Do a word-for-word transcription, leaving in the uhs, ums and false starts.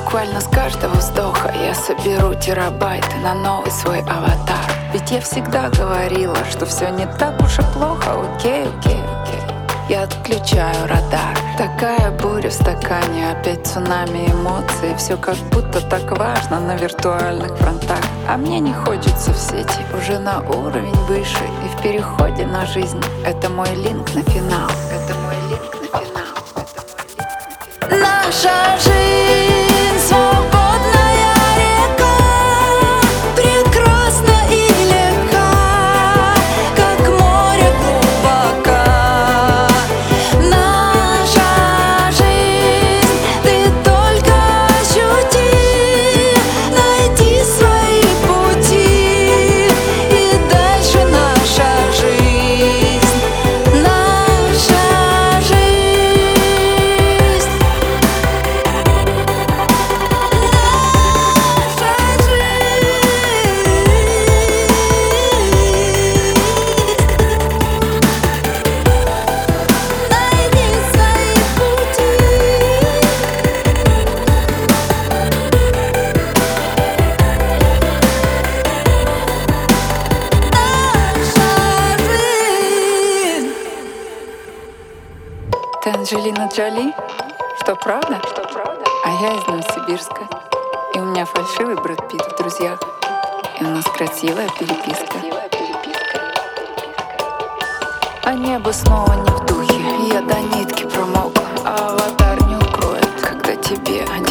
Буквально с каждого вздоха я соберу терабайты на новый свой аватар. Ведь я всегда говорила, что все не так уж и плохо. Окей, окей, окей. Я отключаю радар. Такая буря в стакане, опять цунами эмоций. Все как будто так важно на виртуальных фронтах. А мне не хочется в сети, уже на уровень выше. И в переходе на жизнь это мой линк на финал. Это мой линк на финал. Это мой линк на финал. Наша жизнь свободная река, прекрасна и легка, как море глубока. Наша жизнь, ты только ощути, найди свои пути, и дальше наша жизнь, наша жизнь. Ты Анджелина Джоли? Что, правда? Что, правда? А я из Новосибирска. И у меня фальшивый Брэд Питт в друзьях. И у нас красивая переписка. А небо снова не в духе. Я до нитки промокла, а аватар не укроет, когда тебе